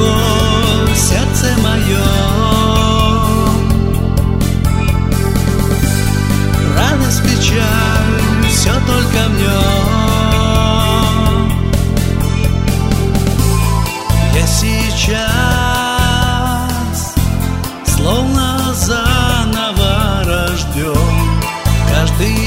глубоко сердце мое. Радость, печаль, все только в нем. Я сейчас словно заново рожден. Каждый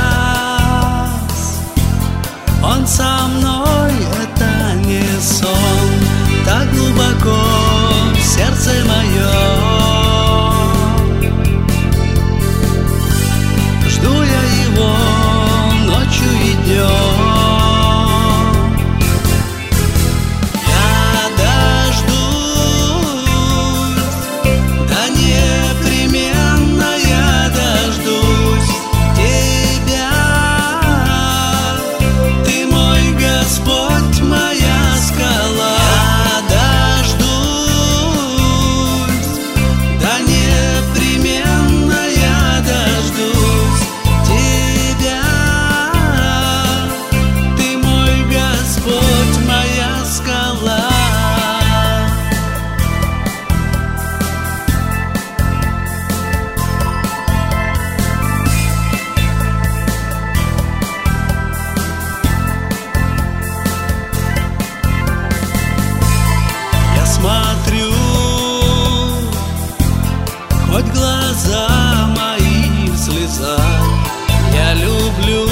час он со мной, это не сон. Так глубоко в сердце мое. Жду я его ночью и днем. Я дождусь, да непременно я дождусь тебя. Ты мой Господь, моя скала. Я дождусь, да непременно я дождусь тебя. Ты мой Господь, моя скала. Я смотрю, хоть глаза мои в слезах, я люблю